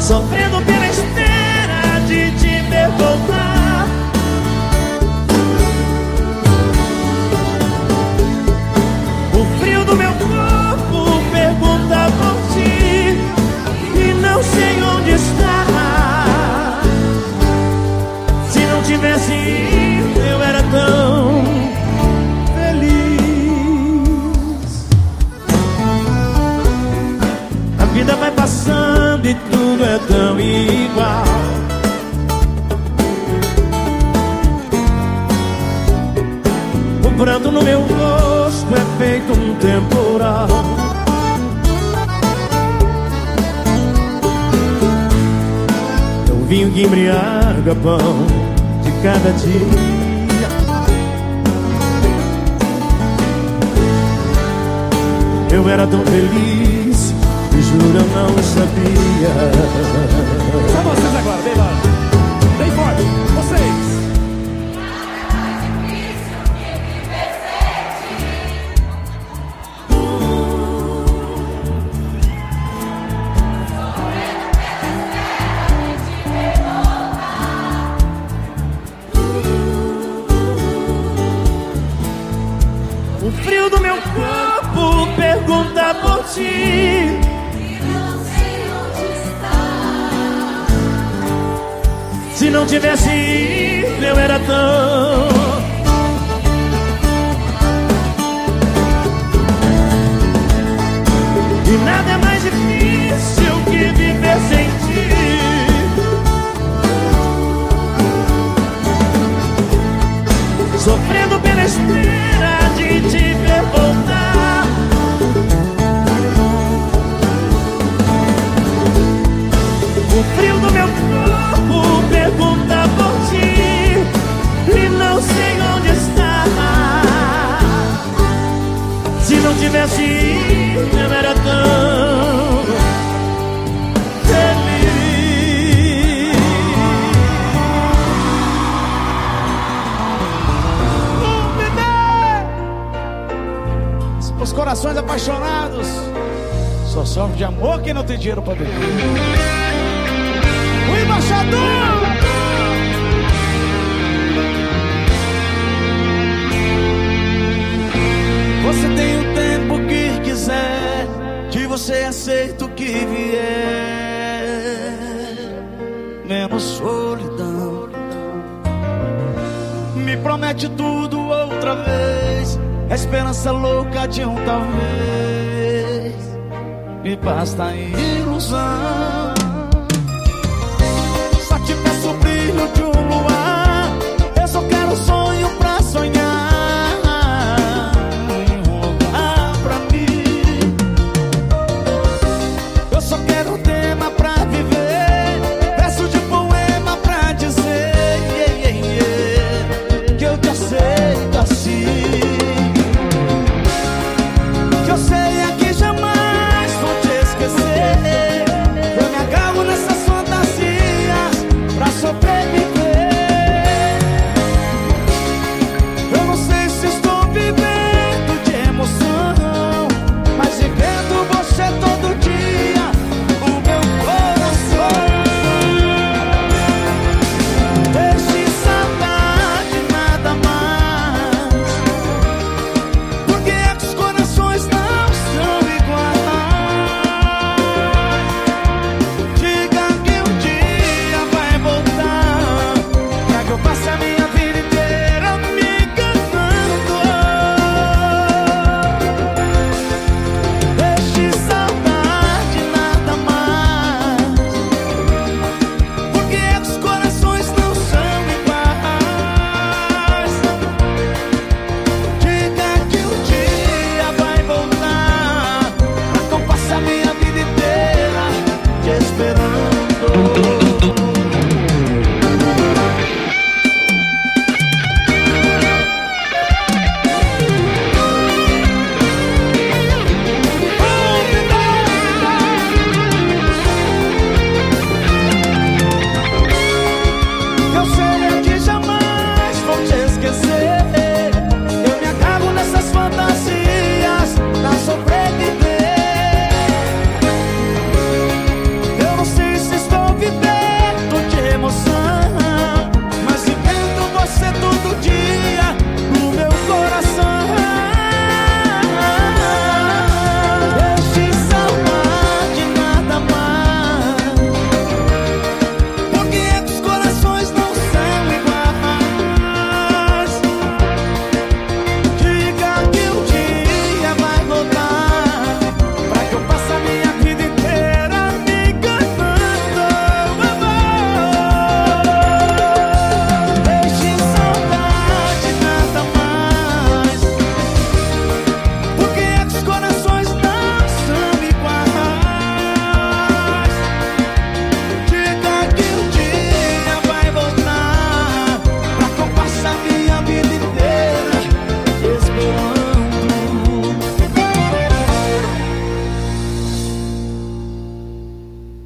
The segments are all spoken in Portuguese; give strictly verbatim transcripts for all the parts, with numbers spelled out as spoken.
sofrendo pela espera de te ver voltar. O frio do meu corpo pergunta por ti e não sei onde está. Se não tivesse ido, eu era tão a vida vai passando e tudo é tão igual. O pranto no meu rosto é feito um temporal. É o vinho que embriaga pão de cada dia. Eu era tão feliz, e juro eu não sabia. Só vocês agora, bem lá. Bem forte, vocês. O frio do meu corpo pergunta por ti e não sei onde está. Se não tivesse ido, eu era tão e nada é mais difícil que viver sem ti. Sofrendo pela espera de te ver voltar. O frio do meu corpo pergunta por ti e não sei onde está. Se não tivesse ido, eu era tão feliz. Os corações apaixonados só sofrem de amor quem não tem dinheiro pra beber. O embaixador! Você tem o tempo que quiser, que você aceita o que vier, menos solidão. Me promete tudo outra vez, a esperança louca de um talvez, me basta a ilusão. Só te peço o brilho de um luar, eu só quero um sonho pra sonhar, um lugar pra mim. Eu só quero um tema pra viver, verso de poema pra dizer yeah, yeah, yeah, que eu te aceito assim. Eu sei é que jamais vou te esquecer. Eu me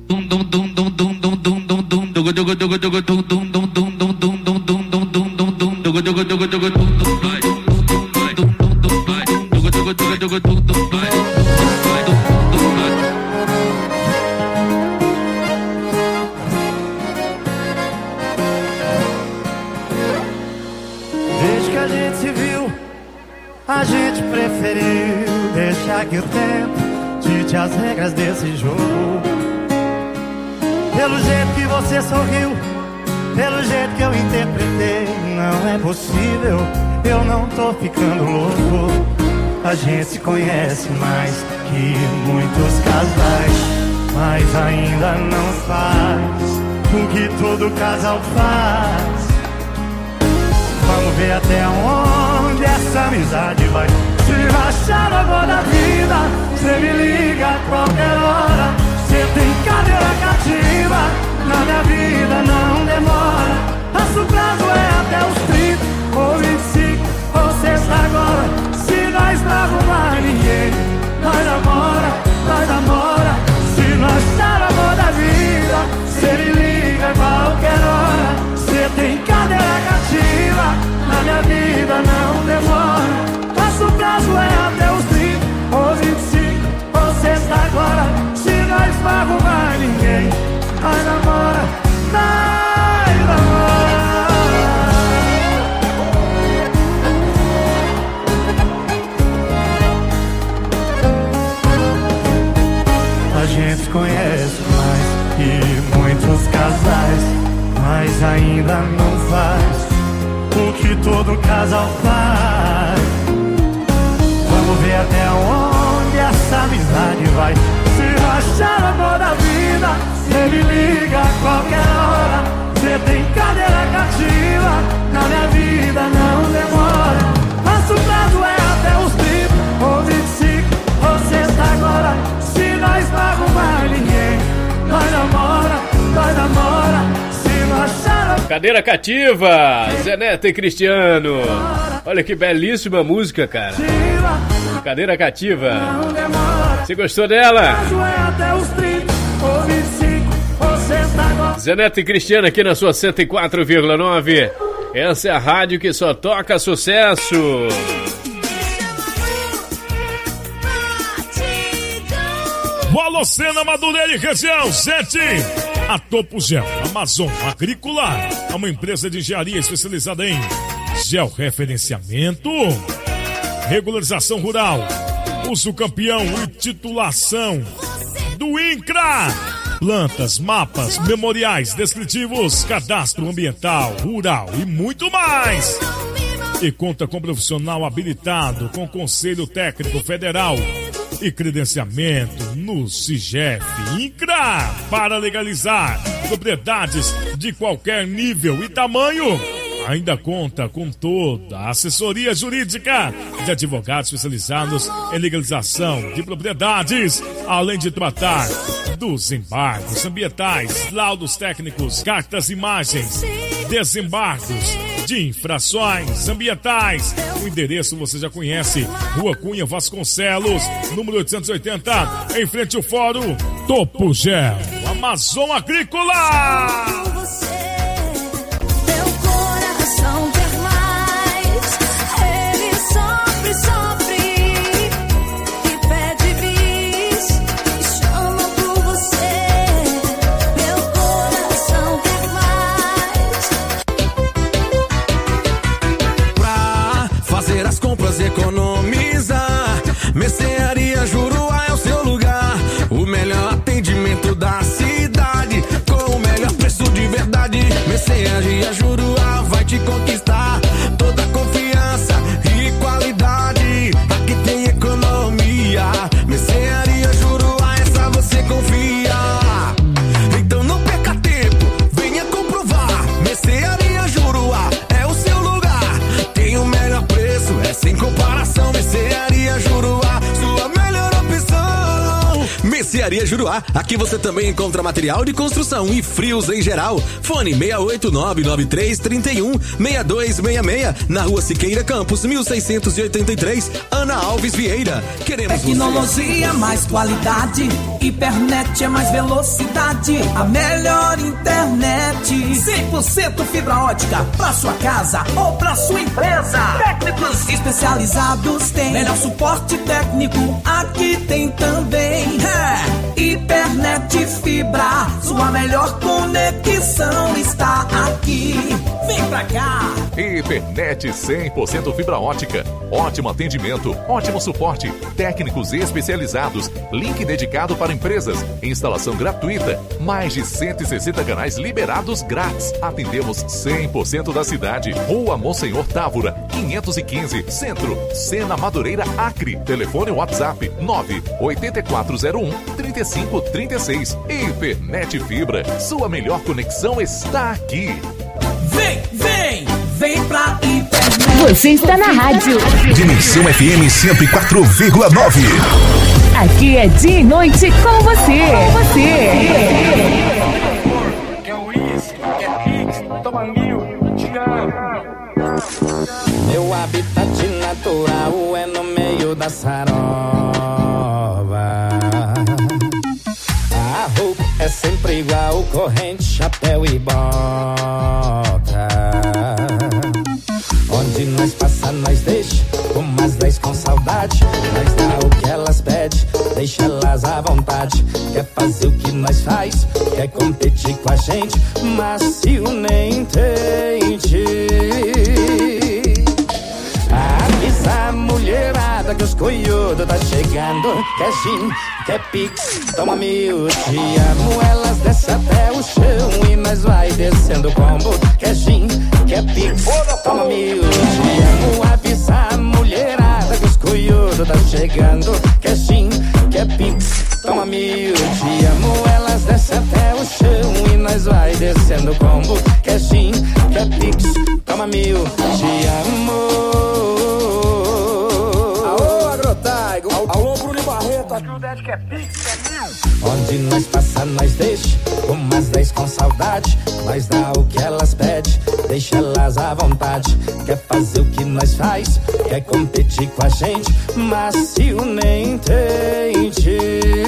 Desde que a gente se viu, a gente preferiu deixar que o tempo dite as regras desse jogo. Pelo jeito que você sorriu, pelo jeito que eu interpretei, não é possível, eu não tô ficando louco. A gente se conhece mais que muitos casais, mas ainda não faz o que todo casal faz. Vamos ver até onde essa amizade vai. Se rachar a boa da vida, cê me liga a qualquer hora. Cê tem cadeira cativa, na minha vida não demora. Nosso prazo é até os trinta, ou vinte e cinco, ou sexta agora. Se nós não arrumar ninguém, nós namora, nós namora. Se não achar a boa da vida, cê me liga a qualquer hora. Cê tem cadeira cativa, na minha vida não demora. Nosso prazo é até os trinta, ou vinte e cinco, ou sexta agora. Se nós não arrumar ninguém, nós namora, nós namora. A gente se conhece mais que muitos casais, mas ainda não faz o que todo casal faz. Vamos ver até onde essa amizade vai. Se rachar a mão da vida, cê me liga a qualquer hora. Cê tem cadeira cativa, na minha vida não demora. Nosso prazo é até os trinta, ou vinte e cinco, ou sexta agora. Se nós não arrumar ninguém, nós namora, nós namora. Cadeira cativa, Zé Neto e Cristiano. Olha que belíssima música, cara. Cadeira cativa. Você gostou dela? Zé Neto e Cristiano aqui na sua cento e quatro vírgula nove. Essa é a rádio que só toca sucesso. Bolocena, Madureira e região sete. A Topo Gel Amazon Agrícola é uma empresa de engenharia especializada em georreferenciamento, regularização rural, uso campeão e titulação do INCRA. Plantas, mapas, memoriais descritivos, cadastro ambiental, rural e muito mais. E conta com profissional habilitado com Conselho Técnico Federal e credenciamento no SIGEF INCRA para legalizar propriedades de qualquer nível e tamanho. Ainda conta com toda a assessoria jurídica de advogados especializados em legalização de propriedades, além de tratar dos embargos ambientais, laudos técnicos, cartas, imagens, desembargos de infrações ambientais. O endereço você já conhece: Rua Cunha Vasconcelos, número oitocentos e oitenta, em frente ao Fórum Topo Gel Amazon Agrícola. Economizar, Mercearia Juruá é o seu lugar. O melhor atendimento da cidade, com o melhor preço de verdade. Mercearia Juruá vai te conquistar. Toda confiança e qualidade. Mercearia Juruá, aqui você também encontra material de construção e frios em geral. Fone seis oito nove nove três três um seis dois seis seis, na Rua Siqueira Campos, mil seiscentos e oitenta e três, Ana Alves Vieira. Queremos tecnologia, você. mais qualidade, hipernet é mais velocidade, a melhor internet, cem por cento fibra ótica, pra sua casa ou pra sua empresa. Técnicos especializados tem melhor suporte técnico, aqui tem também. É, hipernet fibra, sua melhor conexão está aqui. Vem pra cá. Hipernet cem por cento fibra ótica, ótimo atendimento, ótimo suporte, técnicos especializados, link dedicado para empresas, instalação gratuita, mais de cento e sessenta canais liberados grátis. Atendemos cem por cento da cidade. Rua Monsenhor Távora, quinhentos e quinze, Centro, Sena Madureira, Acre. Telefone WhatsApp nove oito quatro zero um três cinco três seis. Hipernet Fibra, sua melhor conexão está aqui. Vem, vem, vem pra internet. Você está na rádio Dimensão F M cento e quatro vírgula nove. Aqui é dia e noite com você. Com você. Quer uísque, quer pix, toma mil, te amo. Meu habitat natural é no meio da sarova. A roupa é sempre igual, corrente, chapéu e bota. Onde nós passa, nós deixa umas dez com saudade. Nós dá o que elas pedem, deixa elas à vontade. Quer fazer o que nós faz, quer competir com a gente, macio nem tente. Avisa a mulherada que os coiudos tá chegando. Quer gin, quer pix, toma mil, te amo. Elas descem até o chão e nós vai descendo o combo. Quer gin, quer pix, toma mil, te amo. Avisa a mulherada que os coiudos tá chegando. Quer gin, quer pix, toma mil, te amo. Elas descem até o chão e nós vai descendo o combo. Quer gin, quer pix, toma mil, te amo. Alô, Bruno Barreto, aqui o Ded quer pix, quer mil. Onde nós passa, nós deixa umas dez com saudade. Nós dá o que elas pedem, deixa elas à vontade. Quer fazer o que nós faz, quer competir com a gente, macio nem tente.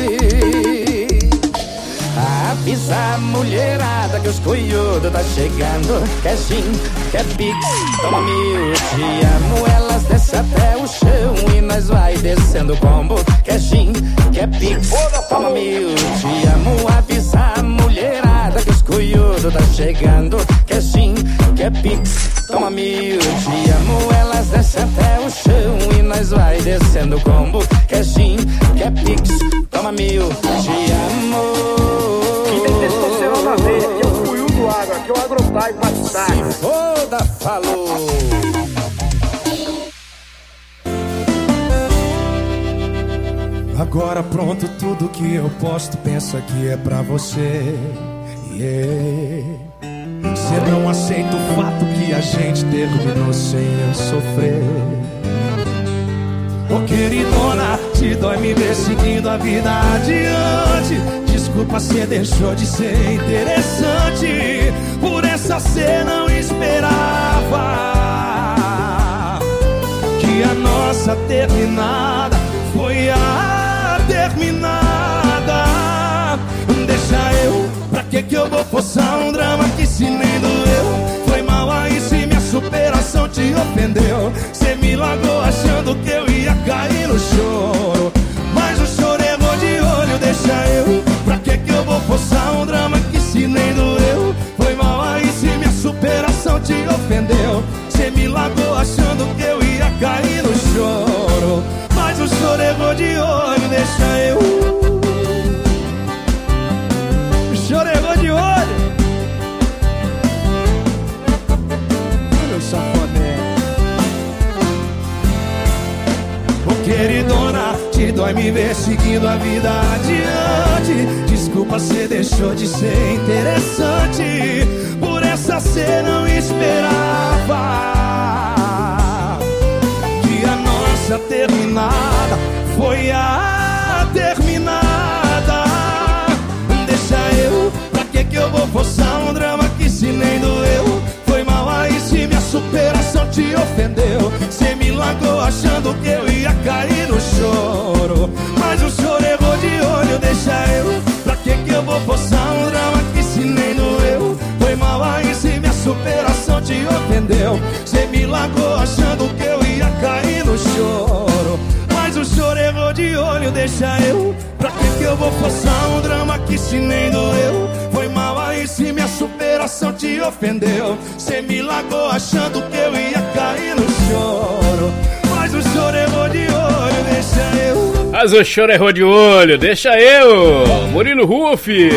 Avisa a mulherada que os coiudos tá chegando. Quer gin, quer pix, toma mil, te amo. Elas descem até o chão e nós vai descendo o combo. Quer gin, quer pix, toma mil, te amo. Avisa a mulherada que os coiudos tá chegando. Quer gin, quer pix, toma mil, te amo. Elas descem até o chão e nós vai descendo o combo. Quer gin, quer pix, toma mil, te amo. Quem tem testosterona verde aqui é o Cuiu do Agro, aqui é o Agrotype Matsudaga. Se foda, falou. Agora pronto, tudo que eu posto, penso que é pra você. Yeah. Você não aceita o fato que a gente terminou sem eu sofrer. Ô queridona, te dói me ver seguindo a vida adiante. Desculpa, cê deixou de ser interessante. Por essa cê não esperava que a nossa terminada foi a terminada. Deixa eu, pra que que eu vou forçar um drama que se nem doeu? Foi mal aí se minha superação te ofendeu. Cê me largou achando que eu ia cair no choro, mas o choro errou de olho. Deixa eu, pra que que eu vou forçar um drama que se nem doeu? Foi mal aí se minha superação te ofendeu. Cê me largou achando que eu ia cair no choro, mas o choro errou de olho. Deixa eu, o choro errou de olho. Meu safadão. Ô queridona, te dói me ver seguindo a vida adiante. Desculpa, cê deixou de ser interessante. Por essa cê não esperava que a nossa terminada foi a terminada. vou forçar um drama que se nem doeu. Foi mal aí se minha superação te ofendeu. Cê me largou achando que eu ia cair no choro, mas o choro errou de olho, deixa eu. Pra que que eu vou forçar um drama que se nem doeu? Foi mal aí se minha superação te ofendeu. Cê me largou achando que eu ia cair no choro, mas o choro errou de olho, deixa eu. Mas o choro errou de olho, deixa eu. Murilo Rufi.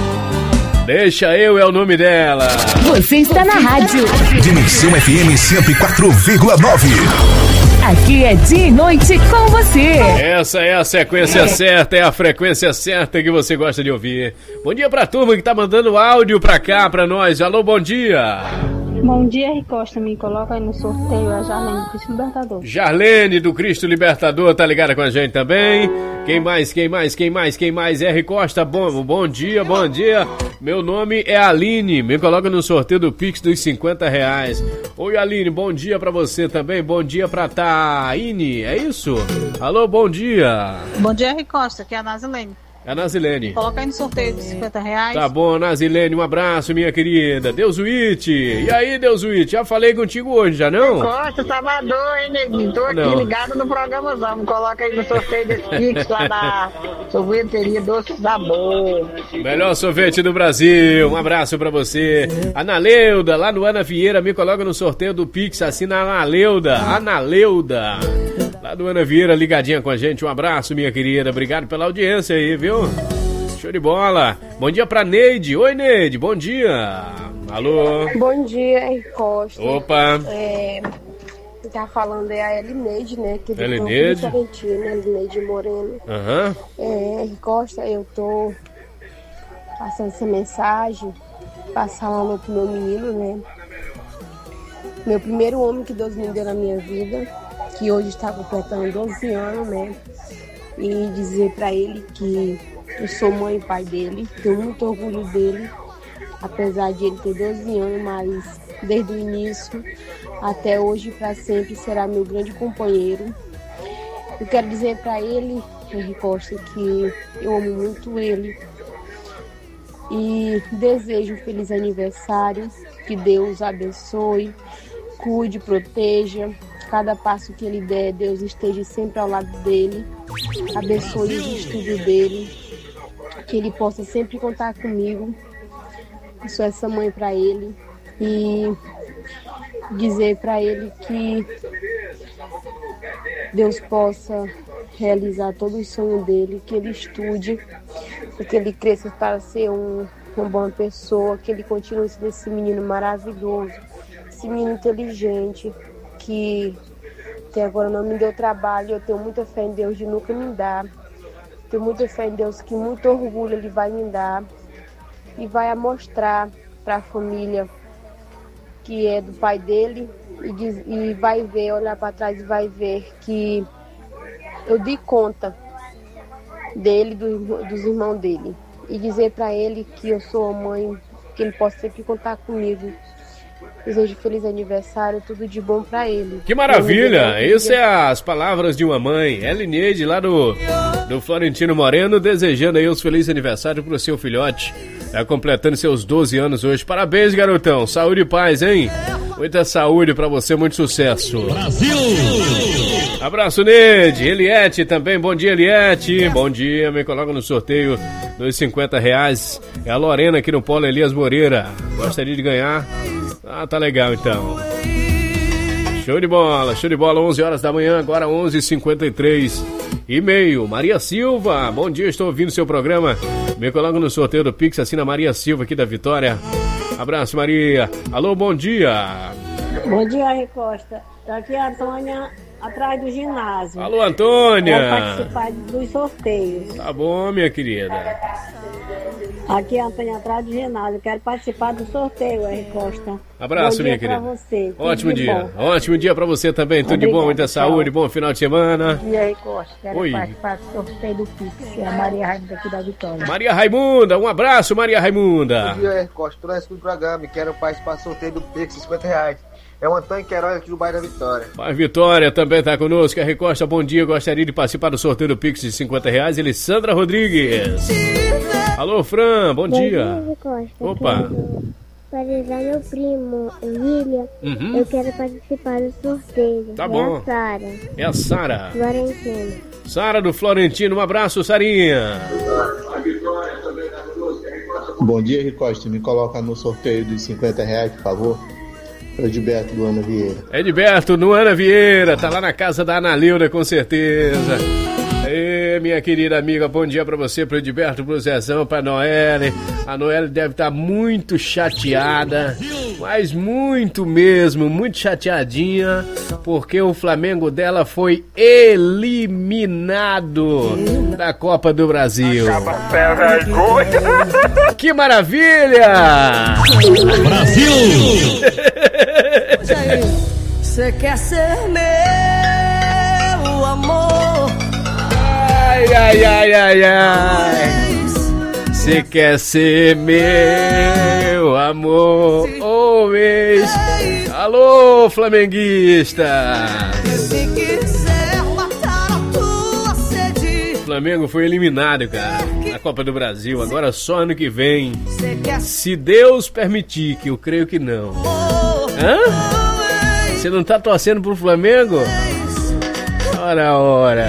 Deixa eu é o nome dela. Você está na rádio Dimensão F M cento e quatro vírgula nove. Aqui é dia e noite com você. Essa é a sequência certa, é a frequência certa que você gosta de ouvir. Bom dia pra turma que tá mandando áudio pra cá, pra nós. Alô, bom dia. Bom dia, R. Costa. Me coloca aí no sorteio a Jarlene do Cristo Libertador. Jarlene do Cristo Libertador tá ligada com a gente também. Quem mais, quem mais, quem mais, quem mais? R. Costa, bom, bom dia, bom dia. Meu nome é Aline. Me coloca no sorteio do Pix dos cinquenta reais. Oi, Aline, bom dia pra você também. Bom dia pra Taine, é isso? Alô, bom dia. Bom dia, R. Costa. Aqui é a Nazilene. É a Nazilene. Coloca aí no sorteio de cinquenta reais. Tá bom, Nazilene, um abraço, minha querida. Deusuíte. E aí, Deusuíte, já falei contigo hoje, já não? Costa, Salvador, hein, neguinho? Tô aqui não. ligado no programazão. Coloca aí no sorteio desse Pix lá da sorveteria Doce Sabor. Melhor sorvete do Brasil. Um abraço pra você. Analeuda, lá no Ana Vieira, me coloca no sorteio do Pix. Assina a Analeuda. Analeuda. Lá do Ana Vieira, ligadinha com a gente. Um abraço, minha querida. Obrigado pela audiência aí, viu? Show de bola. Bom dia pra Neide. Oi, Neide. Bom dia. Alô. Bom dia, R. Costa. Opa. É, quem tá falando é a Elineide, né? Que é Elineide. Elineide Moreno. Aham. É, R. Costa, eu tô passando essa mensagem, passar um alô pro meu menino, né? Meu primeiro homem que Deus me deu na minha vida, que hoje está completando doze anos, né? E dizer pra ele que eu sou mãe e pai dele, tenho muito orgulho dele, apesar de ele ter doze anos, mas desde o início até hoje, para sempre, será meu grande companheiro. Eu quero dizer pra ele, Henri Costa, que eu amo muito ele e desejo um feliz aniversário, que Deus abençoe, cuide, proteja. Cada passo que ele der, Deus esteja sempre ao lado dele, abençoe os estudos dele, que ele possa sempre contar comigo. Eu sou essa mãe para ele e dizer para ele que Deus possa realizar todo o sonho dele, que ele estude, que ele cresça para ser um, uma boa pessoa, que ele continue sendo esse menino maravilhoso, esse menino inteligente, que até agora não me deu trabalho. Eu tenho muita fé em Deus de nunca me dar. Tenho muita fé em Deus que muito orgulho Ele vai me dar e vai mostrar para a família que é do pai dele e, diz, e vai ver, olhar para trás e vai ver que eu dei conta dele, do, dos irmãos dele, e dizer para ele que eu sou a mãe, que ele possa sempre contar comigo. Desejo feliz aniversário, tudo de bom pra ele. Que maravilha! Essas é as palavras de uma mãe, Elineide, lá do, do Florentino Moreno, desejando aí os felizes aniversários pro seu filhote. Tá completando seus doze anos hoje. Parabéns, garotão. Saúde e paz, hein? Muita saúde pra você, muito sucesso. Brasil! Abraço, Neide. Eliette também. Bom dia, Eliette. Bom dia. Me coloca no sorteio dos cinquenta reais. É a Lorena aqui no Polo Elias Moreira. Gostaria de ganhar? Ah, tá legal então. Show de bola, show de bola. onze horas da manhã, agora onze e cinquenta e três e meio. Maria Silva, bom dia, estou ouvindo seu programa. Me coloca no sorteio do Pix, assina Maria Silva aqui da Vitória. Abraço, Maria. Alô, bom dia. Bom dia, R. Costa. Tá aqui a Antônia, atrás do ginásio. Alô, Antônia. Quero participar dos sorteios. Tá bom, minha querida. Aqui é a Antônia, atrás do ginásio. Quero participar do sorteio, R. Costa. Abraço, bom minha dia querida. Pra você. Ótimo dia. Bom. Ótimo dia pra você também. Tudo Obrigada, de bom, muita tchau. saúde, bom final de semana. Bom dia, R. Costa. Quero Oi. participar do sorteio do Pix. É a Maria Raimunda aqui da Vitória. Maria Raimunda, um abraço, Maria Raimunda. Bom dia, R. Costa. Tô nesse programa e quero participar do sorteio do Pix, cinquenta reais. É o Antônio Queiroz aqui do bairro da Vitória. A Vitória também tá conosco. A Recosta, bom dia. Gostaria de participar do sorteio do Pix de cinquenta reais. Elisandra Rodrigues. Alô, Fran, bom, bom dia. dia Recosta. Opa. Para avisar meu primo, William, uhum. eu quero participar do sorteio. Tá é bom. a Sara. É a Sara. Florentino. Sara do Florentino, um abraço, Sarinha. Bom dia, Ricosta. Me coloca no sorteio dos cinquenta reais, por favor. Edberto do Ana Vieira. Edberto do Ana Vieira, tá lá na casa da Ana Leuda, com certeza. Ei, minha querida amiga, bom dia pra você, pro Edberto, pro Zezão, pra Noelle. A Noelle deve estar muito chateada, mas muito mesmo, muito chateadinha, porque o Flamengo dela foi eliminado da Copa do Brasil. Que maravilha! Brasil! Você quer ser meu amor? Ai, ai, ai, ai, ai. Você quer ser meu amor? Ô, mês. Alô, flamenguista. Se quiser matar a tua sede. O Flamengo foi eliminado, cara, na Copa do Brasil. Agora só ano que vem. Se Deus permitir, que eu creio que não. Hã? Você não tá torcendo pro Flamengo? Ora, ora.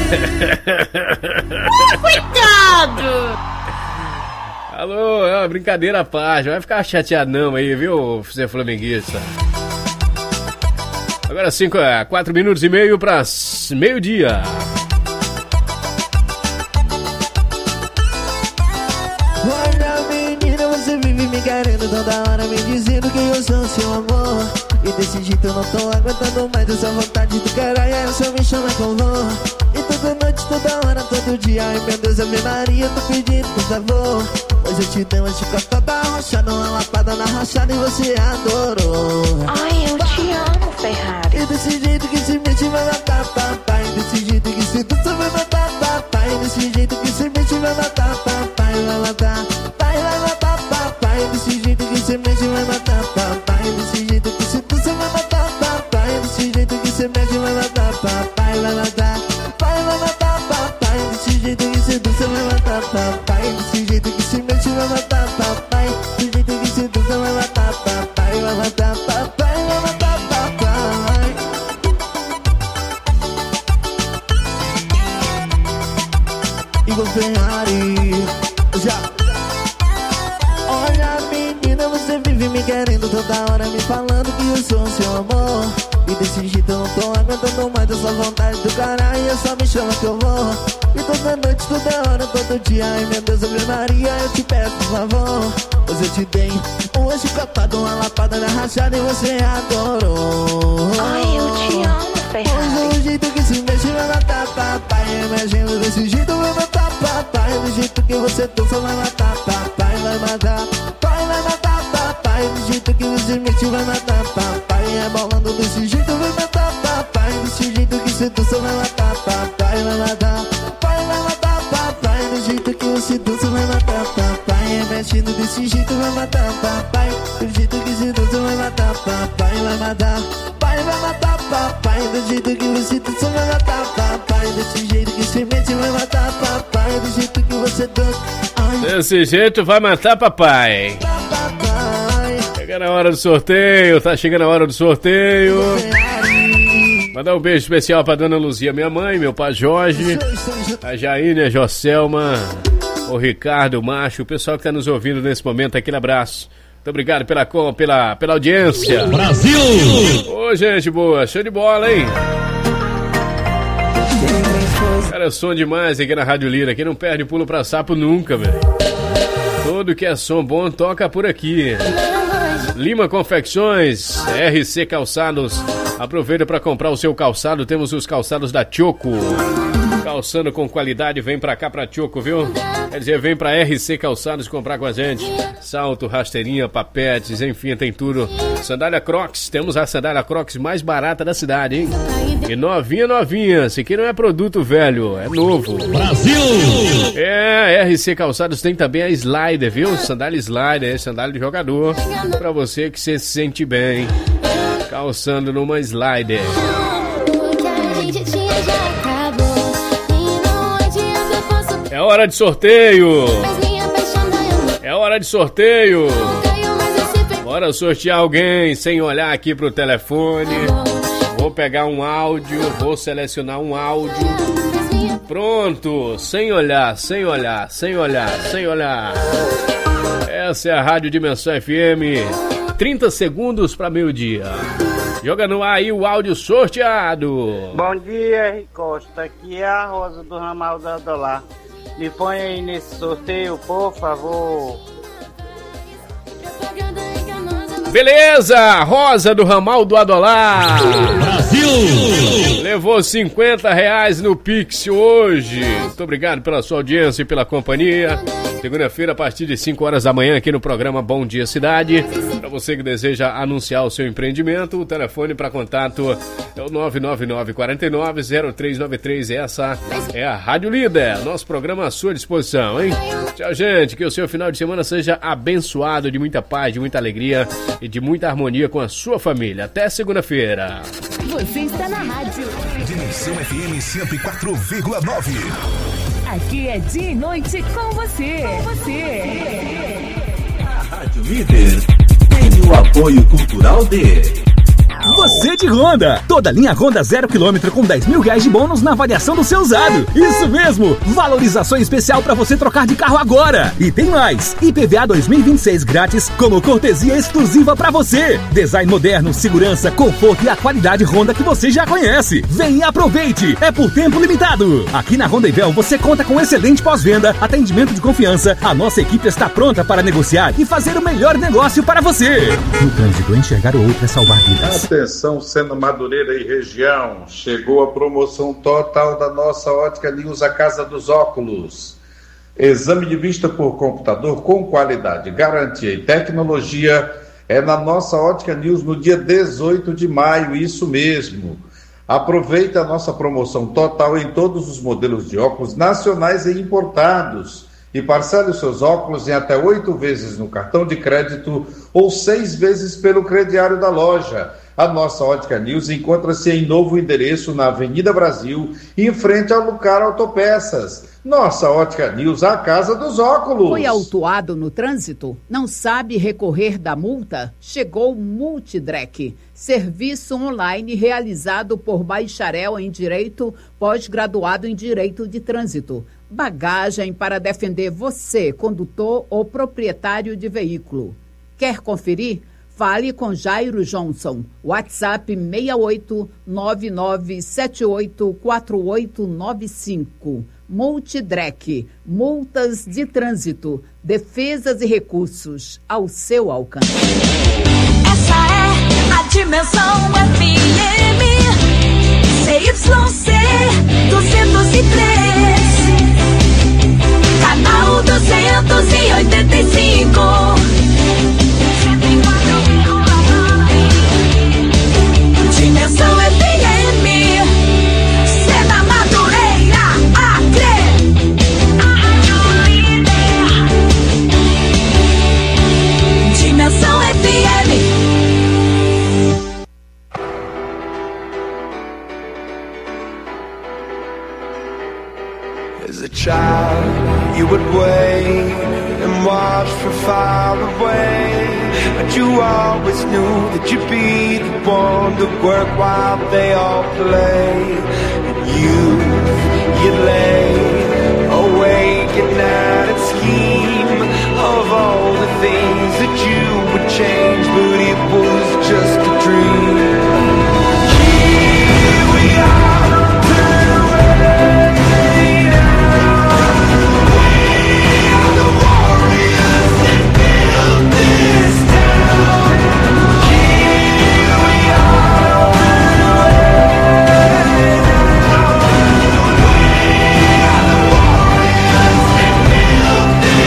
Cuidado! Alô, é uma brincadeira à parte. Não vai ficar chateado não aí, viu, você flamenguista. Agora cinco, quatro minutos e meio para meio-dia. Olha, menina, você vive me querendo toda hora, me dizendo que eu sou seu amor. E desse jeito eu não tô aguentando mais essa vontade do caralho. Aí você me chama com amor. E toda noite, toda hora, todo dia. Ai meu Deus, Ave Maria, tô pedindo por favor. Hoje eu te dei uma chicotada rochada, uma lapada na rachada e você adorou. Ai, eu te amo, Ferrari. E desse jeito que se mexe vai matar papai. Desse jeito que se dança vai matar papai. Desse jeito que se mexe vai matar papai. Vai matar, pai, vai matar papai. Desse jeito que se mexe vai matar papai. Desse jeito que se dança vai matar papai. Desse jeito que se mexe vai matar papai. Vai matar, pai, vai matar papai. Desse jeito que se dança vai matar papai. Desse jeito que se mexe vai matar papai. Desse jeito que se dança vai matar papai. Vai matar papai, vai matar papai. Igor Ferrari, já. Olha, menina, você vive me querendo toda hora, me falando que eu sou seu amor. E desse jeito eu não tô aguentando mais essa vontade do caralho. E só me chama que eu vou. E toda noite, toda hora, todo dia. Ai meu Deus, Ave Maria, eu te peço por favor. Hoje eu te dei uma chicotada, uma lapada na rachada e você adorou. Ai, eu te amo, Ferrari. Hoje o jeito que se mexe vai matar papai. Imagina desse jeito vai matar papai. Do jeito que você dança vai matar papai. Vai matar, pai, vai matar papai. Do jeito que você mexe vai matar papai. É bolando desse jeito vai matar papai. Desse jeito que você dança vai matar papai. Vai matar, pai, vai matar papai. Do jeito que você dança vai matar papai. É mexendo desse jeito vai matar papai. Do jeito que você dança vai matar papai. Vai matar, pai, vai matar papai. Do jeito que você dança vai matar papai. Desse jeito que você mexe vai matar papai. Do jeito que você dança. Desse jeito vai matar papai. Chegando a hora do sorteio, tá chegando a hora do sorteio. Mandar um beijo especial pra dona Luzia, minha mãe, meu pai Jorge, a Jaine, a Joselma, o Ricardo, o Macho, o pessoal que tá nos ouvindo nesse momento, aquele abraço. Muito obrigado pela, pela, pela audiência. Brasil! Ô, gente boa, show de bola, hein? Cara, é som demais aqui na Rádio Lira. Aqui não perde pulo pra sapo nunca, velho. Tudo que é som bom toca por aqui. Lima Confecções, R C Calçados. Aproveita para comprar o seu calçado. Temos os calçados da Choco. Calçando com qualidade, vem pra cá pra Choco, viu? Quer dizer, vem pra R C Calçados comprar com a gente. Salto, rasteirinha, papetes, enfim, tem tudo. Sandália Crocs, temos a sandália Crocs mais barata da cidade, hein? E novinha, novinha. Esse aqui não é produto velho, é novo. Brasil! É, R C Calçados tem também a Slider, viu? Sandália Slider, sandália de jogador. Pra você que se sente bem. calçando numa slider. É hora de sorteio. É hora de sorteio. Bora sortear alguém sem olhar aqui pro telefone. Vou pegar um áudio, vou selecionar um áudio. Pronto, sem olhar, sem olhar, sem olhar, sem olhar. Essa é a Rádio Dimensão F M. trinta segundos para meio-dia. Joga no ar aí o áudio sorteado. Bom dia, Henrique Costa. Aqui é a Rosa do Ramal da Adolar. Me põe aí nesse sorteio, por favor. Beleza, Rosa do Ramal do Adolar. Brasil! Levou cinquenta reais no Pix hoje. Muito obrigado pela sua audiência e pela companhia. Segunda-feira, a partir de cinco horas da manhã, aqui no programa Bom Dia Cidade. Para você que deseja anunciar o seu empreendimento, o telefone para contato é o nove nove nove, quatro nove, zero três nove três. Essa é a Rádio Líder. Nosso programa à sua disposição, hein? Tchau, gente. Que o seu final de semana seja abençoado, de muita paz, de muita alegria e de muita harmonia com a sua família. Até segunda-feira. Você está na rádio Dimensão F M cento e quatro vírgula nove. Aqui é dia e noite com você. Com você. A Rádio Líder tem o apoio cultural de... Você de Honda, toda linha Honda zero quilômetro com dez mil reais de bônus na avaliação do seu usado. Isso mesmo, valorização especial para você trocar de carro agora. E tem mais, I P V A dois mil e vinte e seis grátis como cortesia exclusiva para você. Design moderno, segurança, conforto e a qualidade Honda que você já conhece. Vem e aproveite, é por tempo limitado. Aqui na Honda Ivel você conta com excelente pós-venda, atendimento de confiança. A nossa equipe está pronta para negociar e fazer o melhor negócio para você. No trânsito, enxergar o outro é salvar vidas. Atenção, Sena Madureira e região, chegou a promoção total da nossa Ótica News, a Casa dos Óculos. Exame de vista por computador com qualidade, garantia e tecnologia é na nossa Ótica News no dia dezoito de maio, isso mesmo. Aproveita a nossa promoção total em todos os modelos de óculos nacionais e importados. E parcele os seus óculos em até oito vezes no cartão de crédito ou seis vezes pelo crediário da loja. A nossa Ótica News encontra-se em novo endereço na Avenida Brasil, em frente ao Lucar Autopeças. Nossa Ótica News, a casa dos óculos. Foi autuado no trânsito? Não sabe recorrer da multa? Chegou o Multidrec, serviço online realizado por bacharel em Direito, pós-graduado em Direito de Trânsito. Bagagem para defender você, condutor ou proprietário de veículo. Quer conferir? Fale com Jairo Johnson. WhatsApp seis oito nove nove sete oito quatro oito nove cinco. Multidrec, multas de trânsito, defesas e recursos ao seu alcance. Essa é a Dimensão F M C Y C duzentos e três, canal duzentos e oitenta e cinco. Dimensão F M, Sena Madureira, Acre, Dimensão F M. As a child, you would wait and watch from far away. But you always knew that you'd be the one to work while they all play. And you, you'd lay awake at night and scheme of all the things that you would change, but it was just a dream. Here we are, turn away now. We are the warriors that built this town. Here we are, turn away now. We are the warriors that built this town.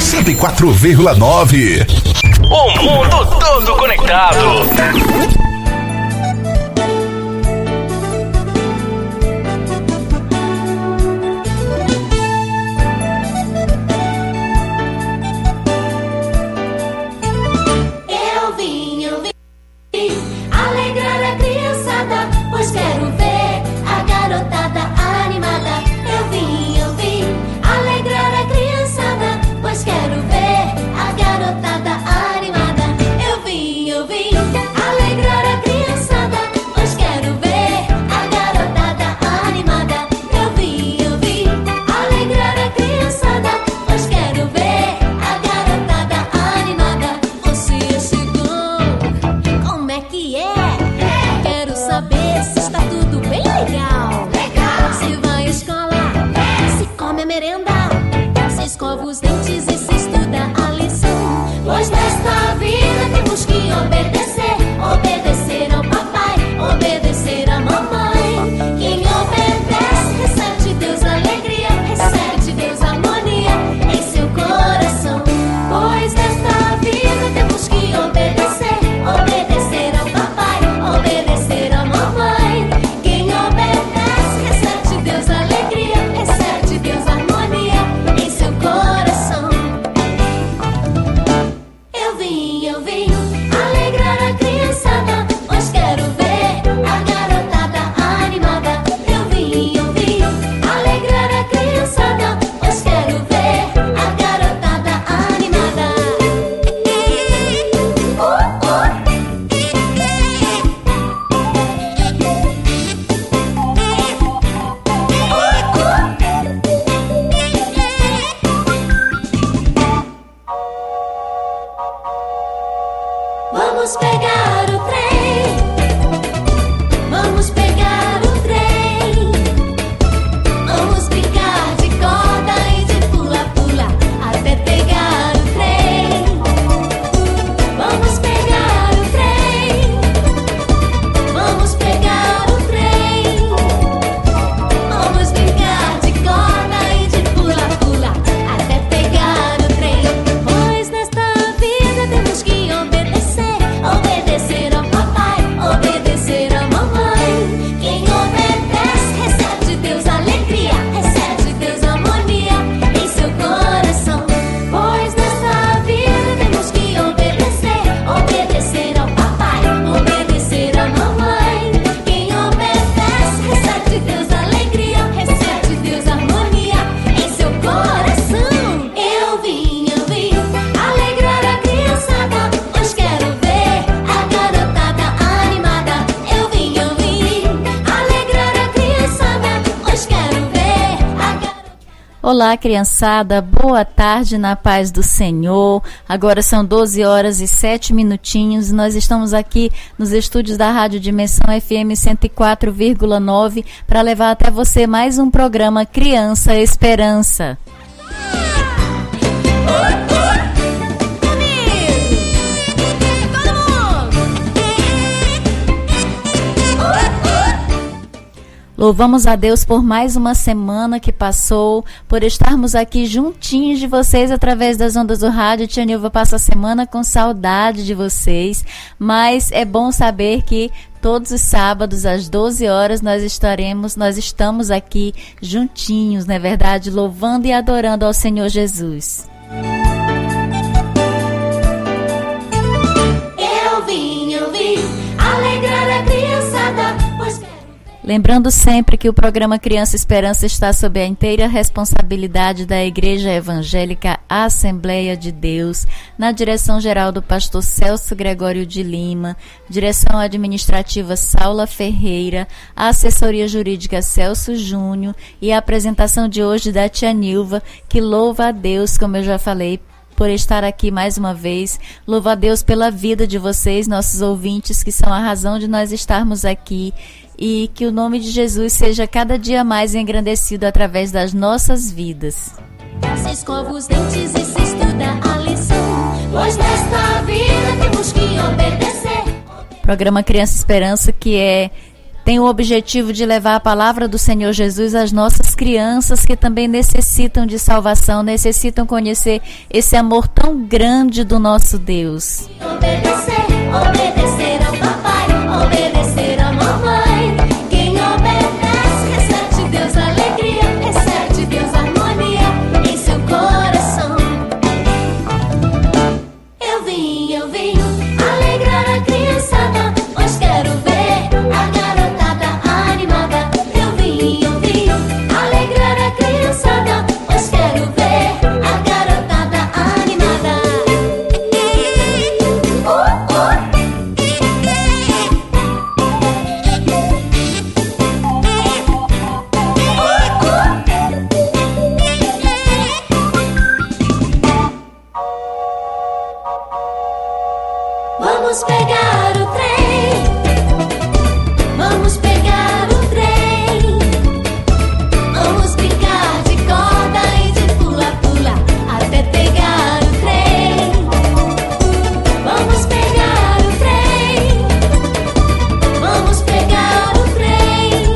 cento e quatro vírgula nove. O mundo todo conectado. Eu vim, eu vim alegrar a criançada, pois quero ver a garotada animada. Eu vim, eu vim alegrar a criançada, pois quero ver a garotada animada. Eu vim, eu vim alegrar a criançada, pois quero ver a garotada animada. Eu vim, eu vim alegrar a criançada, pois quero ver a garotada animada. Você chegou, como é que é? Quero saber se está tudo bem legal. Se vai à escola, se come a merenda, se escova os dentes e se estuda a lição. Pois nesta vida temos que obedecer, obedecer ao papai, obedecer à mamãe. Quem obedece recebe de Deus alegria, recebe de Deus harmonia em seu coração. Pois nesta vida temos que obedecer, obedecer ao papai, obedecer à mamãe. Quem obedece recebe de Deus alegria, recebe de Deus harmonia em seu coração. Eu vim, eu vim alegrar a criançada, pois quero ver a garotada animada. Eu vim, eu vim alegrar a criançada, pois quero ver a garotada animada. Oh, oh. Vamos pegar o trem, vamos pegar o trem, vamos brincar de corda e de pula-pula até pegar o trem. Vamos pegar o trem, vamos pegar o trem, vamos brincar de corda e de pula-pula até pegar o trem. Pois nesta vida temos que obedecer, obedecer ao papai, obedecer à mamãe. Quem obedece recebe de Deus alegria, recebe de Deus harmonia em seu coração. Pois nesta vida temos que obedecer, obedecer ao papai, obedecer à mamãe. Quem obedece recebe de Deus alegria, recebe de Deus harmonia em seu coração. Eu vim, eu vim alegrar a criançada, pois quero ver a garotada animada. Eu vim, eu vim alegrar a criançada, pois quero ver a garotada. Olá, criançada, boa tarde na paz do Senhor. Agora são doze horas e sete minutinhos e nós estamos aqui nos estúdios da Rádio Dimensão F M cento e quatro vírgula nove para levar até você mais um programa Criança Esperança. Louvamos a Deus por mais uma semana que passou, por estarmos aqui juntinhos de vocês através das ondas do rádio. Tia Nilva passa a semana com saudade de vocês, mas é bom saber que todos os sábados às doze horas nós estaremos, nós estamos aqui juntinhos, não é verdade? Louvando e adorando ao Senhor Jesus. Eu vim, eu vim alegrar a criançada, pois quero. Lembrando sempre que o programa Criança Esperança está sob a inteira responsabilidade da Igreja Evangélica Assembleia de Deus, na direção geral do pastor Celso Gregório de Lima, direção administrativa Saula Ferreira, a assessoria jurídica Celso Júnior e a apresentação de hoje da tia Nilva, que louva a Deus, como eu já falei, por estar aqui mais uma vez. Louva a Deus pela vida de vocês, nossos ouvintes, que são a razão de nós estarmos aqui. E que o nome de Jesus seja cada dia mais engrandecido através das nossas vidas. Se escova os dentes e se estuda a lição, pois nesta vida temos que obedecer. Programa Criança Esperança, que é tem o objetivo de levar a palavra do Senhor Jesus às nossas crianças que também necessitam de salvação, necessitam conhecer esse amor tão grande do nosso Deus. Obedecer, obedecer ao papai, obedecer à mamãe. Quem obedece recebe de Deus alegria, recebe de Deus harmonia em seu coração. Eu vim, eu vim alegrar a criançada, pois quero ver a garotada animada. Eu vim, eu vim alegrar a criançada, pois quero ver a garotada animada. Oh, oh. Vamos pegar o trem, vamos pegar o trem, vamos brincar de corda e de pula-pula até pegar o trem. Vamos pegar o trem, vamos pegar o trem,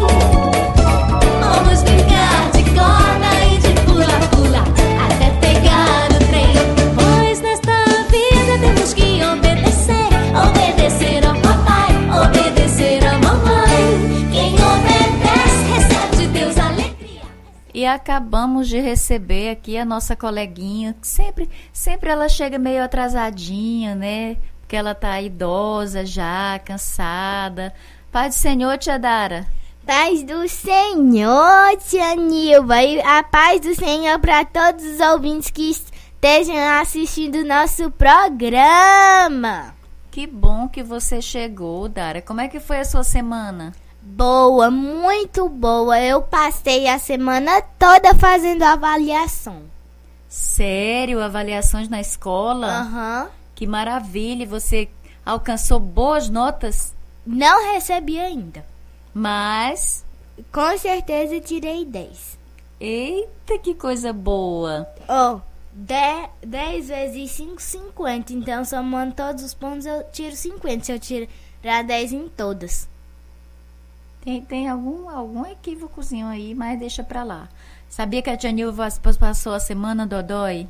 vamos brincar de corda e de pula-pula até pegar o trem. Pois nesta vida temos que obedecer, obedecer ao papai, obedecer à mamãe. Quem obedece recebe de Deus alegria. E acabamos de receber aqui a nossa coleguinha, que sempre, sempre ela chega meio atrasadinha, né? Porque ela tá idosa já, cansada. Paz do Senhor, tia Dara. Paz do Senhor, tia Nilva, e a paz do Senhor para todos os ouvintes que estejam assistindo o nosso programa. Que bom que você chegou, Dara. Como é que foi a sua semana? Boa, muito boa. Eu passei a semana toda fazendo avaliação. Sério? Avaliações na escola? Aham. Que maravilha. E você alcançou boas notas? Não recebi ainda, mas com certeza tirei dez. Eita, que coisa boa. Oh, dez vezes cinco, cinquenta. Então, somando todos os pontos, eu tiro cinquenta. Se eu tirar dez em todas. Tem, tem algum, algum equívocozinho aí, mas deixa pra lá. Sabia que a tia Nilva passou a semana dodói?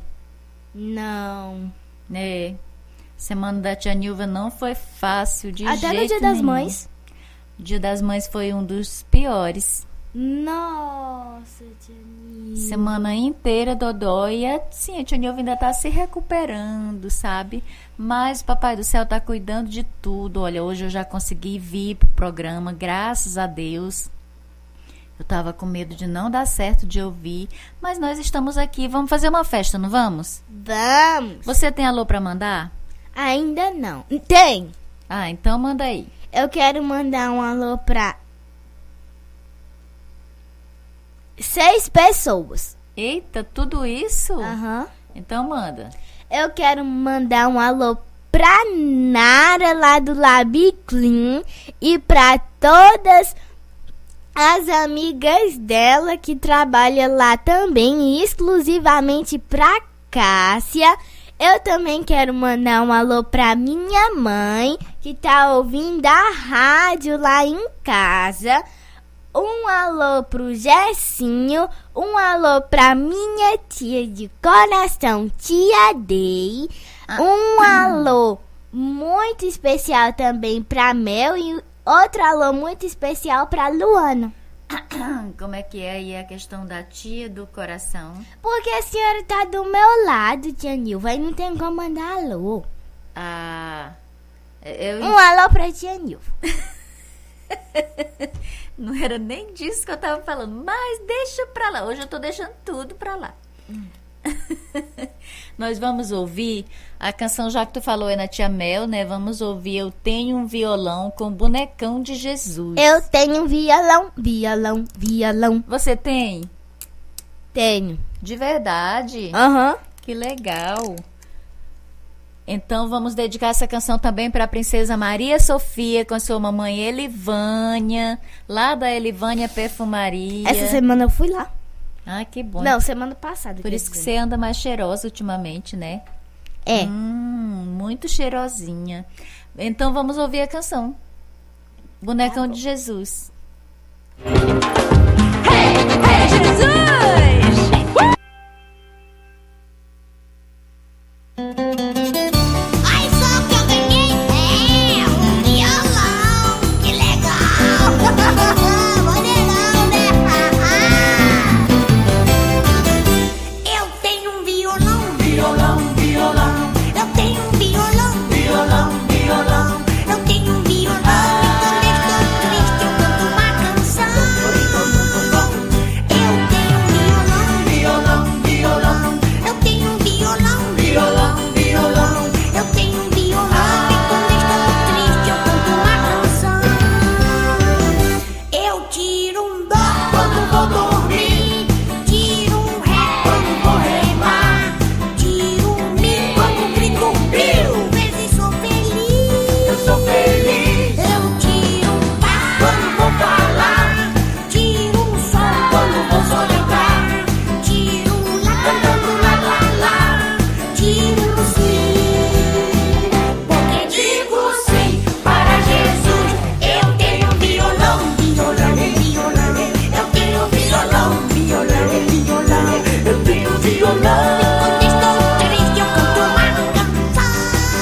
Não. É. Semana da tia Nilva não foi fácil de Até jeito no Dia nenhum. das Mães. O Dia das Mães foi um dos piores. Nossa, tia Nilva. Semana inteira dodói. E sim, a tia Nilva ainda tá se recuperando, sabe? Mas o Papai do Céu tá cuidando de tudo. Olha, hoje eu já consegui vir pro programa, graças a Deus. Eu tava com medo de não dar certo de ouvir, mas nós estamos aqui. Vamos fazer uma festa, não vamos? Vamos. Você tem alô pra mandar? Ainda não. Tem. Ah, então manda aí. Eu quero mandar um alô pra seis pessoas. Eita, tudo isso? Aham. Então manda. Eu quero mandar um alô pra Nara lá do Labiclean e pra todas as amigas dela que trabalham lá também, e exclusivamente pra Cássia. Eu também quero mandar um alô pra minha mãe, que tá ouvindo a rádio lá em casa. Um alô pro Jessinho, um alô pra minha tia de coração, tia Dei. Um alô muito especial também pra Mel e outro alô muito especial pra Luana. Como é que é aí a questão da tia do coração? Porque a senhora tá do meu lado, tia Nilva, e não tem como mandar alô. Ah, eu... Um alô pra tia Nilva. Não era nem disso que eu tava falando, mas deixa pra lá. Hoje eu tô deixando tudo pra lá. Hum. Nós vamos ouvir a canção, já que tu falou aí na tia Mel, né? Vamos ouvir Eu Tenho um Violão com Bonecão de Jesus. Eu tenho um violão, violão, violão. Você tem? Tenho. De verdade? Aham. Uhum. Que legal. Então vamos dedicar essa canção também para a princesa Maria Sofia com a sua mamãe Elivânia, lá da Elivânia Perfumaria. Essa semana eu fui lá. Ah, que bom. Não, semana passada. Por isso dizer. Que você anda mais cheirosa ultimamente, né? É. Hum, muito cheirosinha. Então vamos ouvir a canção. Bonecão de Jesus. Hey, hey, Jesus! Uh! Ai, só que eu ganhei é um violão, que legal! Maneirão, né? Eu tenho um violão, violão, violão. Eu tenho um violão, violão, violão. Eu tenho um violão e quando estou triste eu canto uma canção. Eu tenho um violão, violão, violão. Eu tenho um violão, violão, violão. Eu tenho um violão e quando estou triste eu canto uma canção. Eu tiro um dó quando vou dormir, tiro um ré quando vou remar, tiro um mi quando grito mil vezes sou feliz. Eu sou feliz. Eu tiro um fá quando vou falar, tiro um sol quando vou soletrar, tiro um lá cantando lá lá lá, tiro um sim, porque digo sim para Jesus. Eu tenho um violão, violão, violão. Eu tenho um violão, violão, violão. Eu tenho um violão. Quando estou triste eu canto uma canção.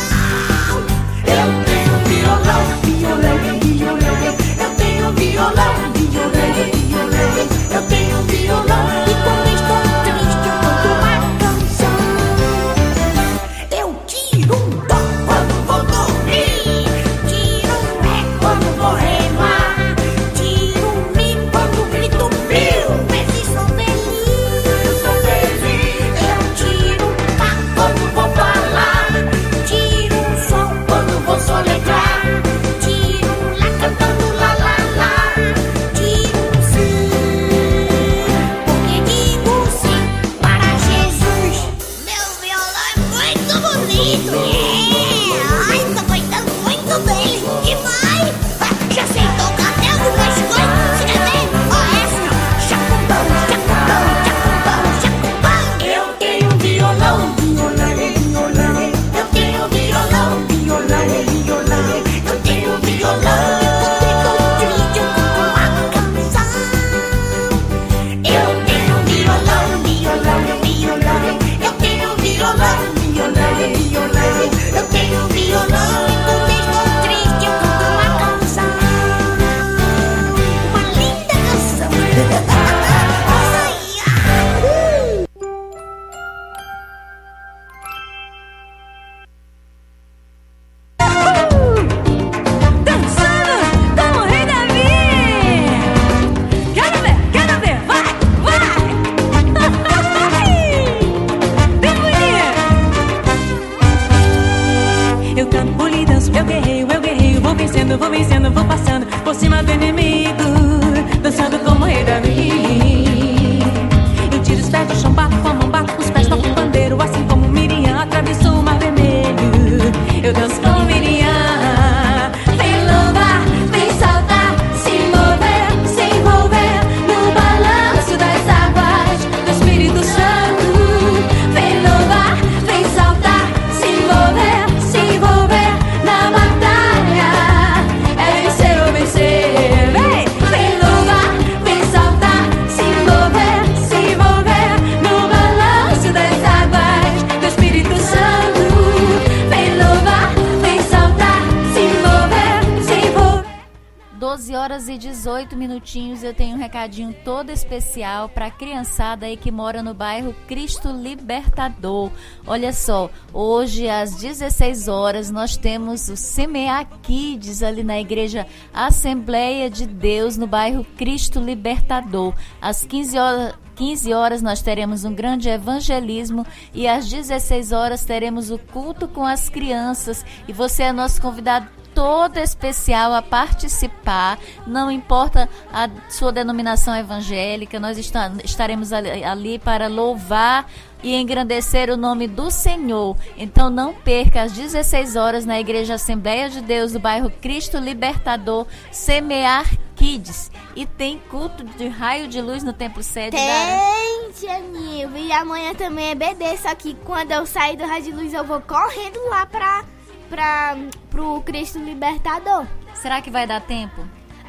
Eu tenho um violão, violão, violão. Eu tenho um violão, violão, violão. Eu tenho um violão e quando estou triste eu canto uma canção. Eu tiro um dó quando vou dormir, tiro um ré quando vou remar, tiro um mi quando grito mil vezes sou feliz. Eu sou feliz. Eu tiro um fá quando vou falar, tiro um sol quando vou soletrar, tiro um lá cantando lá lá lá, tiro um sim, porque digo sim para Jesus. Meu violão é muito bonito. É. Ai, tô gostando muito dele. E vai. Ah, já sei tocar até algumas coisas. Você quer ver? Ó, essa. Chacumbão, chacumbão, chacumbão, chacumbão. Eu tenho um violão, violão, violão. Eu tenho um violão, violão, violão. Eu tenho um violão. E quando estou triste eu canto uma canção. Eu tenho um violão, violão, violão. Eu tenho um violão, violão, violão. Eu tenho um violão e quando estou triste eu canto uma canção. Uma linda canção. Isso aí. Ah! Dançando como o rei Davi. Quero ver, quero ver. Vai, vai. Bem bonito. Eu canto polidanço, eu guerreio, eu guerreio. Vou vencendo, vou vencendo, vou passando por cima do inimigo. Dançando como o rei Davi. Eu tiro os pés do chão, bato com a mão, bato com os pés, toco o pandeiro. Assim como Miriam atravessou o mar vermelho. Eu danço como Miriam. Vem louvar, vem saltar, se mover, se envolver no balanço das águas do Espírito Santo. Vem louvar, vem saltar, se mover, se envolver na batalha. É vencer ou vencer. Vem, vem louvar, vem saltar, se mover, se envolver no balanço das águas do Espírito Santo. Vem louvar, vem saltar, se mover, se envolver. doze horas e dezoito minutinhos. Eu tenho um recadinho todo especial para a criançada aí que mora no bairro Cristo Libertador. Olha só, hoje às dezesseis horas nós temos o Semear Kids ali na igreja Assembleia de Deus no bairro Cristo Libertador. Às quinze horas quinze horas nós teremos um grande evangelismo e às dezesseis horas teremos o culto com as crianças. E você é nosso convidado todo especial a participar, não importa a sua denominação evangélica, nós está, estaremos ali, ali para louvar e engrandecer o nome do Senhor. Então não perca, às dezesseis horas na Igreja Assembleia de Deus do bairro Cristo Libertador, Semear Kids. E tem culto de raio de luz no templo sede. Tem, tia Nilva. E amanhã também é B D, só que quando eu sair do raio de luz eu vou correndo lá pra, pra, pro Cristo Libertador. Será que vai dar tempo?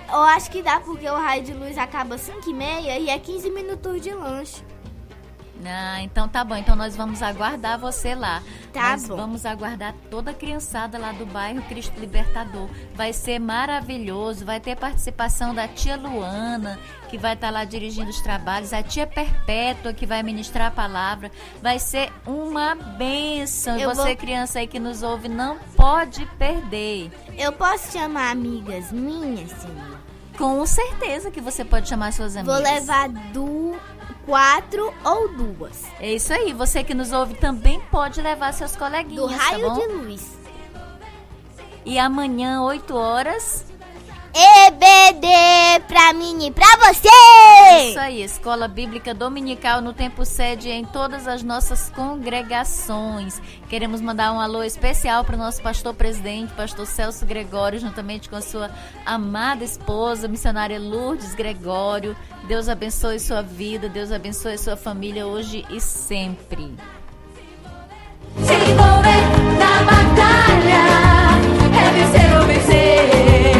eu acho que dá, porque o raio de luz acaba às cinco e meia e é quinze minutos de lanche. Ah, então tá bom. Então nós vamos aguardar você lá. Tá nós bom. vamos aguardar toda a criançada lá do bairro Cristo Libertador. Vai ser maravilhoso. Vai ter participação da tia Luana, que vai estar lá dirigindo os trabalhos. A tia Perpétua, que vai ministrar a palavra. Vai ser uma bênção. E Eu você, vou- criança aí que nos ouve, não pode perder. Eu posso chamar amigas minhas, senhor? Com certeza que você pode chamar suas amigas. Vou levar du... quatro ou duas. É isso aí. Você que nos ouve também pode levar seus coleguinhas, Do raio tá bom? de luz. E amanhã, oito horas... E B D pra mim e pra você! Isso aí, Escola Bíblica Dominical no Tempo Sede em todas as nossas congregações. Queremos mandar um alô especial para o nosso pastor presidente, pastor Celso Gregório, juntamente com a sua amada esposa, missionária Lourdes Gregório. Deus abençoe sua vida, Deus abençoe sua família hoje e sempre. Se envolver na batalha é vencer ou vencer.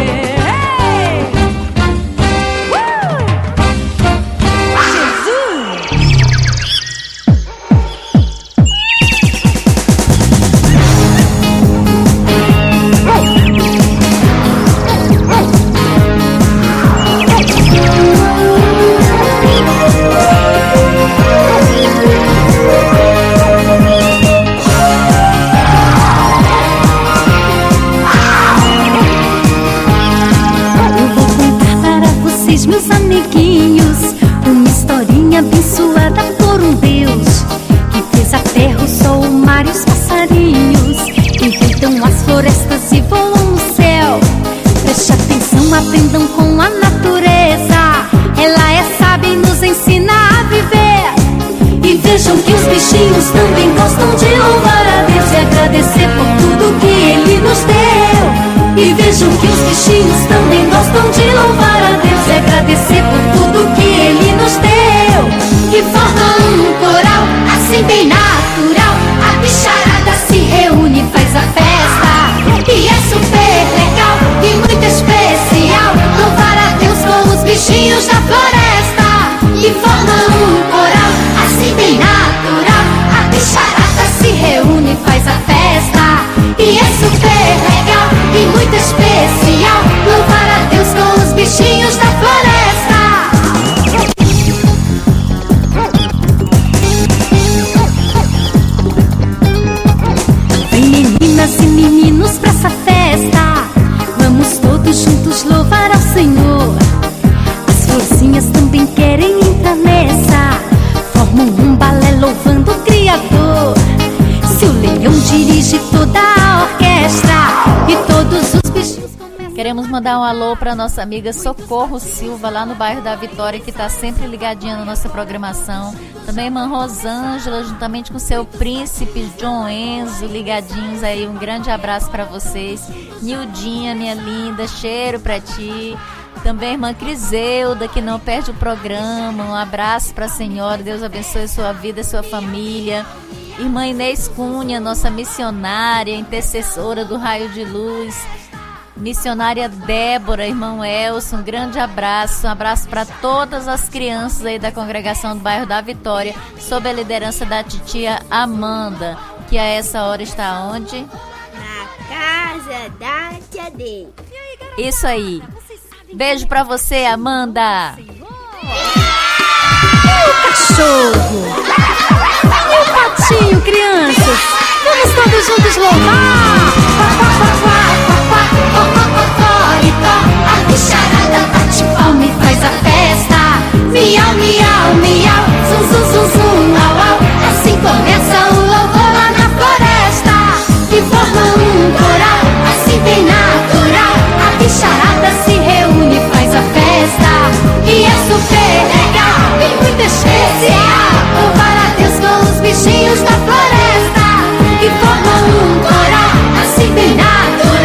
Meus amiguinhos, uma historinha abençoada por um Deus que fez a terra, o sol, o mar e os passarinhos, enfeitam as florestas e voam no céu. Preste atenção, aprendam com a natureza, ela é sábia e nos ensina a viver. E vejam que os bichinhos também gostam de louvar a Deus e agradecer por tudo que Ele nos deu. E vejam que os bichinhos também gostam de louvar a Deus e agradecer por tudo que Ele nos deu. E formam um coral, assim bem natural, a bicharada se reúne e faz a festa. E é super legal e muito especial louvar a Deus com os bichinhos da floresta. E formam um coral, assim bem natural, a bicharada se reúne e faz a festa. E é super legal e muito especial louvar a Deus com os bichinhos da floresta. Vem meninas e meninos pra essa festa, vamos todos juntos louvar ao Senhor. As florzinhas também querem entrar nessa, formam um balé louvando o Criador. Se o leão dirige toda a orquestra e todos os bichinhos começam... Queremos mandar um alô para nossa amiga Socorro Silva, lá no bairro da Vitória, que está sempre ligadinha na nossa programação. Também a irmã Rosângela, juntamente com seu príncipe John Enzo, ligadinhos aí. Um grande abraço para vocês. Nildinha, minha linda, cheiro para ti. Também a irmã Criseuda, que não perde o programa. Um abraço para a senhora, Deus abençoe sua vida e sua família. Irmã Inês Cunha, nossa missionária, intercessora do Raio de Luz. Missionária Débora, irmão Elson, um grande abraço. Um abraço para todas as crianças aí da congregação do bairro da Vitória, sob a liderança da titia Amanda, que a essa hora está onde? Na casa da tia D. Isso aí. Beijo para você, Amanda. Cachorro! E o patinho, crianças? Vamos todos juntos louvar! A bicharada bate palma e faz a festa. Miau, miau, miau, zum, zum, zum, zum, au, au. Assim começa o louvor lá na floresta. E forma um coral, assim bem natural. A bicharada se reúne e faz a festa. E é super legal e muito especial louvar a Deus com os bichinhos da floresta. E forma um coral, assim bem natural.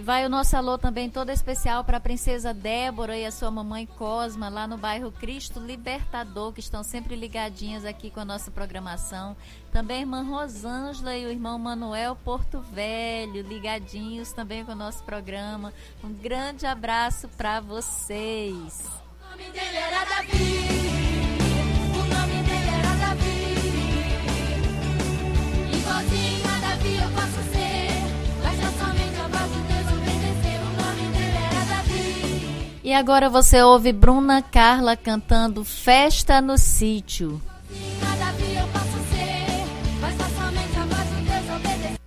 vai o nosso alô também todo especial para a princesa Débora e a sua mamãe Cosma, lá no bairro Cristo Libertador, que estão sempre ligadinhas aqui com a nossa programação. Também a irmã Rosângela e o irmão Manuel Porto Velho, ligadinhos também com o nosso programa. Um grande abraço para vocês. O nome dele era Davi, o nome dele era Davi, igualzinho a Davi eu posso ser, mas não somente eu posso desobedecer, o nome dele era Davi. E agora você ouve Bruna Carla cantando Festa no Sítio. A Davi eu posso ser, mas não somente eu posso desobedecer.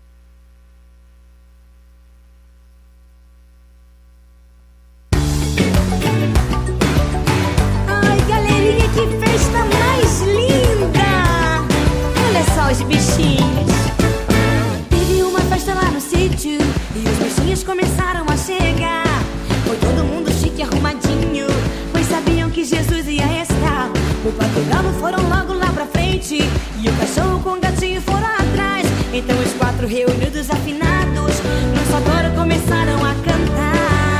Que festa mais linda! Olha só os bichinhos. Teve uma festa lá no sítio e os bichinhos começaram a chegar. Foi todo mundo chique e arrumadinho, pois sabiam que Jesus ia estar. O pato e o galo foram logo lá pra frente e o cachorro com o gatinho foram atrás. Então os quatro reunidos afinados no só coro começaram a cantar.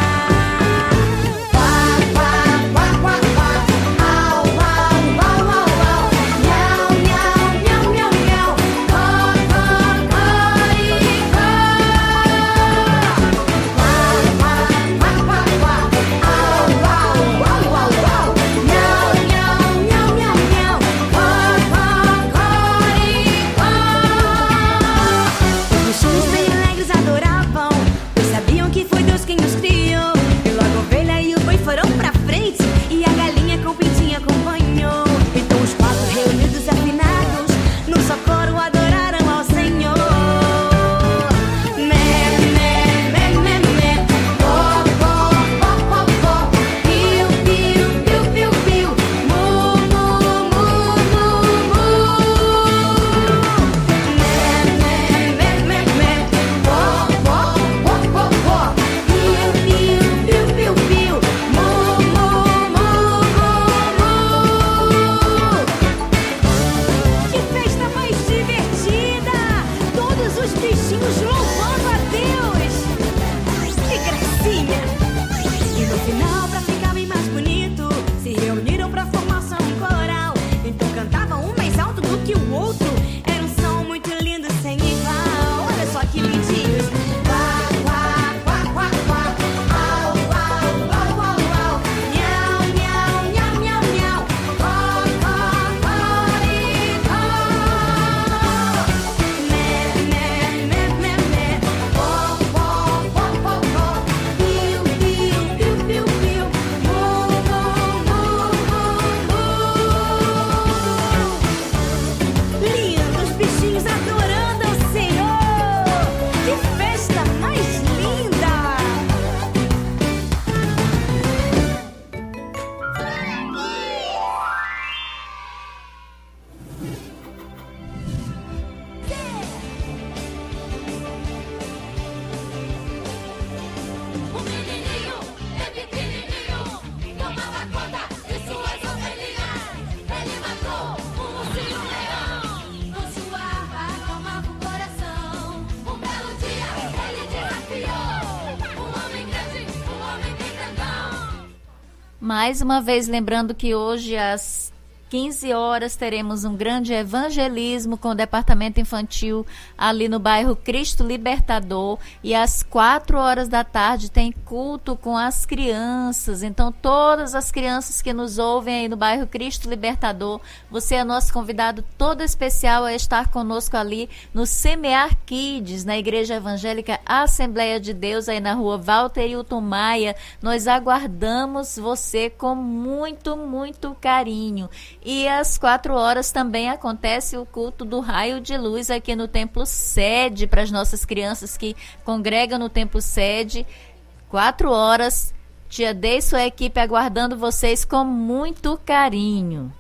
Mais uma vez, lembrando que hoje às quinze horas teremos um grande evangelismo com o departamento infantil ali no bairro Cristo Libertador, e às quatro horas da tarde tem culto com as crianças. Então todas as crianças que nos ouvem aí no bairro Cristo Libertador, você é nosso convidado todo especial a estar conosco ali no Semear Kids, na Igreja Evangélica Assembleia de Deus, aí na rua Walter Hilton Maia. Nós aguardamos você com muito, muito carinho. E às quatro horas também acontece o culto do Raio de Luz aqui no Templo Sede, para as nossas crianças que congregam no Templo Sede. Quatro horas, Tia Dei e sua equipe aguardando vocês com muito carinho.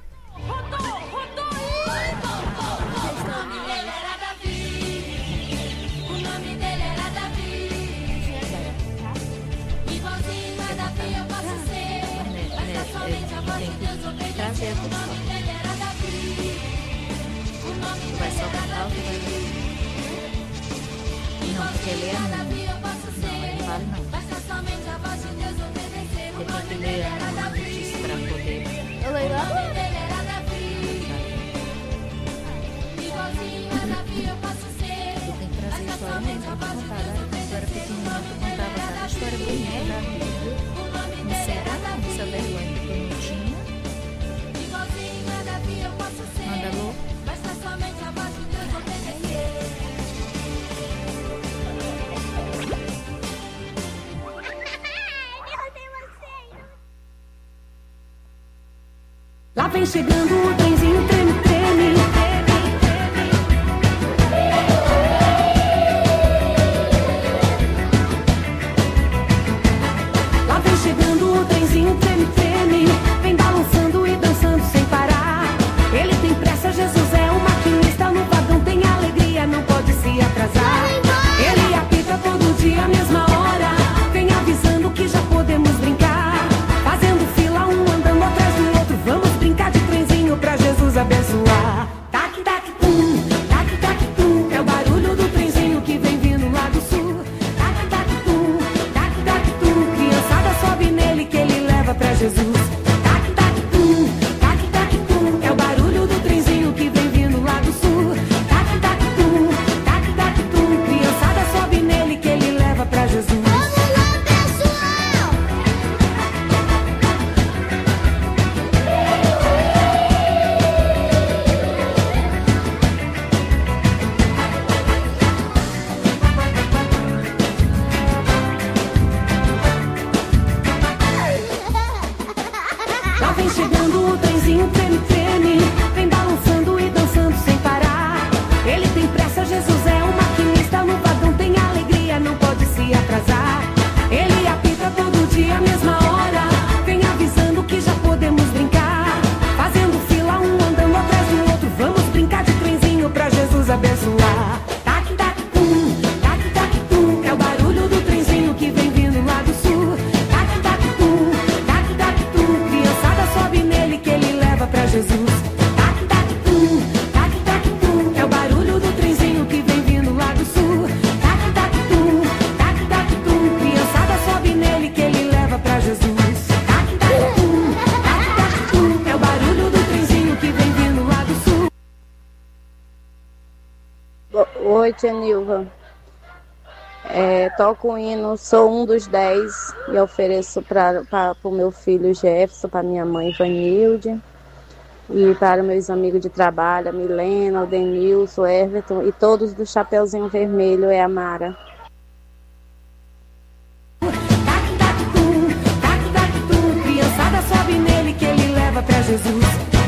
Vai só cantar o que vai ver? Não, porque ele é não, ele fale não. Eu tenho que ler a notícia para poder... Eu leio lá? Eu tenho que trazer a história mesmo pra contar. Quando eu era pequenininha, eu contava cada história bonita da vida. Não será não, essa vergonha que eu não tinha. Manda alô. Lá vem chegando o trenzinho, treme, treme. Lá vem chegando o trenzinho, treme, treme. Vem balançando e dançando sem parar. Ele tem pressa, Jesus é um maquinista. No vagão tem alegria, não pode se atrasar. Ele apita todo dia, a mesma hora. Vem avisando que já podemos brincar. Fazendo fila, um andando atrás do outro. Vamos brincar de trenzinho pra Jesus abençoar. Tac, tac, tum, tac, tac, tum. É o barulho do trenzinho que vem vindo lá do sul. Tac, tac, tum, tac, tac, tum. Criançada sobe nele que ele leva pra Jesus. Tac, tac, tum, tac, tac, tum. É o barulho do trenzinho que vem vindo lá do sul. Tac, tac, tum, tac, tac, tum. Criançada sobe nele que ele leva pra Jesus. Lá vem chegando o trenzinho, treme, treme. Vem balançando e dançando sem parar. Ele tem pressa, Jesus é um maquinista. No vagão tem alegria, não pode se atrasar. Ele apita todo dia, a mesma hora. Vem avisando que já podemos brincar. Fazendo fila, um andando atrás do outro. Vamos brincar de trenzinho pra Jesus abençoar. Tac, tac, tum, tac, tac, tum. É o barulho do trenzinho que vem vindo lá do sul. Tac, tac, tum, tac, tac, tum. Criançada sobe nele que ele leva pra Jesus. Tac, tac, tum, tac, tac, tum. É o barulho do trenzinho que vem vindo lá do sul. Tac, tac, tum, tac, tac, tum. Criançada sobe nele que ele leva pra Jesus. Tac, tac, tum, tac, tac, tum. É o barulho do trenzinho que vem vindo lá do sul. Oi, tia Nilva. É, toco o hino, sou um dos dez e ofereço para o meu filho Jefferson, para minha mãe Vanilde e para meus amigos de trabalho, a Milena, o Denilson, o Everton e todos do Chapeuzinho Vermelho, é a Mara. Tac, tac, tum, criançada sobe nele que ele leva pra Jesus.